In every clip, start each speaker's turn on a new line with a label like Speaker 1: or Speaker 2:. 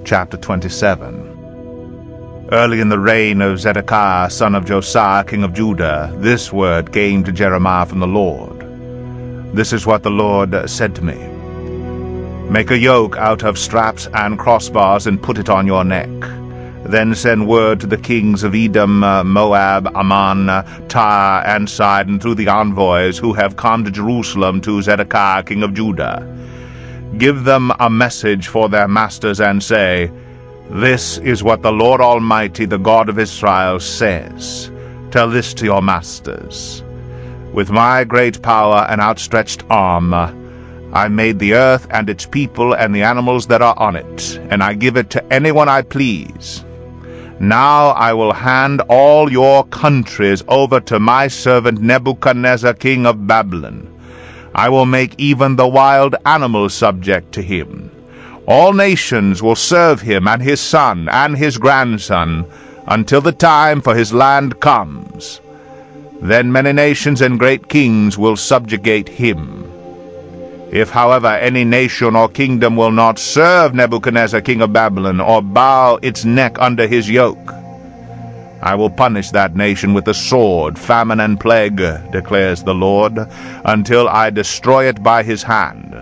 Speaker 1: Chapter 27. Early in the reign of Zedekiah, son of Josiah, king of Judah, this word came to Jeremiah from the Lord. This is what the Lord said to me. Make a yoke out of straps and crossbars and put it on your neck. Then send word to the kings of Edom, Moab, Ammon, Tyre, and Sidon through the envoys who have come to Jerusalem to Zedekiah, king of Judah. Give them a message for their masters and say, This is what the Lord Almighty, the God of Israel, says. Tell this to your masters. With my great power and outstretched arm, I made the earth and its people and the animals that are on it, and I give it to anyone I please. Now I will hand all your countries over to my servant Nebuchadnezzar, king of Babylon. I will make even the wild animals subject to him. All nations will serve him and his son and his grandson until the time for his land comes. Then many nations and great kings will subjugate him. If, however, any nation or kingdom will not serve Nebuchadnezzar, king of Babylon, or bow its neck under his yoke, I will punish that nation with the sword, famine, and plague, declares the Lord, until I destroy it by his hand.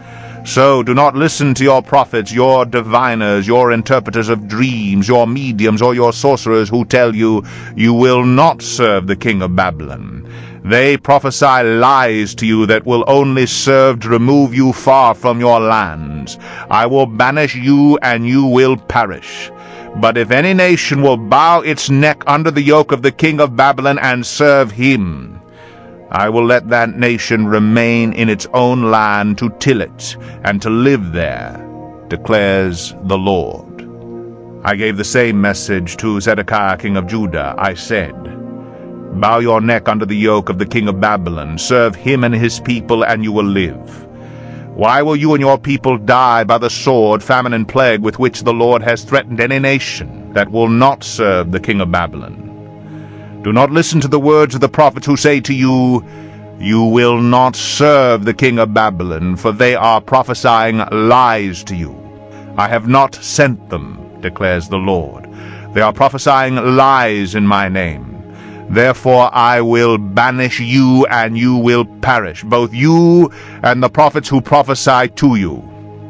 Speaker 1: So do not listen to your prophets, your diviners, your interpreters of dreams, your mediums, or your sorcerers who tell you, you will not serve the king of Babylon. They prophesy lies to you that will only serve to remove you far from your lands. I will banish you, and you will perish. But if any nation will bow its neck under the yoke of the king of Babylon and serve him, I will let that nation remain in its own land to till it and to live there, declares the Lord. I gave the same message to Zedekiah, king of Judah. I said, Bow your neck under the yoke of the king of Babylon, serve him and his people, and you will live. Why will you and your people die by the sword, famine, and plague with which the Lord has threatened any nation that will not serve the king of Babylon? Do not listen to the words of the prophets who say to you, You will not serve the king of Babylon, for they are prophesying lies to you. I have not sent them, declares the Lord. They are prophesying lies in my name. Therefore I will banish you, and you will perish, both you and the prophets who prophesy to you.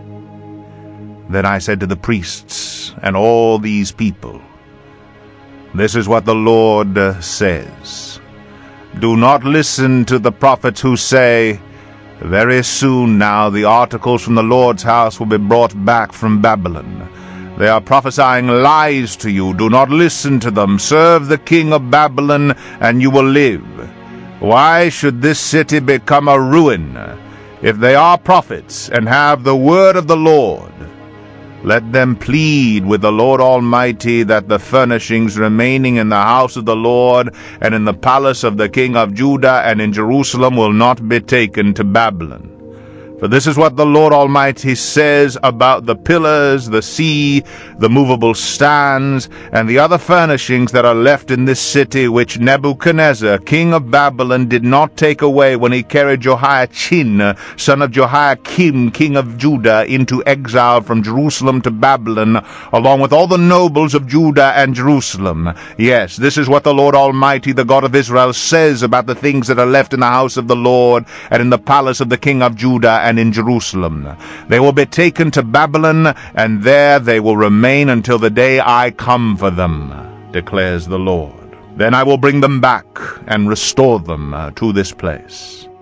Speaker 1: Then I said to the priests and all these people, This is what the Lord says. Do not listen to the prophets who say, Very soon now the articles from the Lord's house will be brought back from Babylon. They are prophesying lies to you. Do not listen to them. Serve the king of Babylon, and you will live. Why should this city become a ruin? If they are prophets and have the word of the Lord, let them plead with the Lord Almighty that the furnishings remaining in the house of the Lord and in the palace of the king of Judah and in Jerusalem will not be taken to Babylon. For this is what the Lord Almighty says about the pillars, the sea, the movable stands, and the other furnishings that are left in this city, which Nebuchadnezzar, king of Babylon, did not take away when he carried Jehoiachin, son of Jehoiakim, king of Judah, into exile from Jerusalem to Babylon, along with all the nobles of Judah and Jerusalem. Yes, this is what the Lord Almighty, the God of Israel, says about the things that are left in the house of the Lord and in the palace of the king of Judah and in Jerusalem. They will be taken to Babylon, and there they will remain until the day I come for them, declares the Lord. Then I will bring them back and restore them to this place.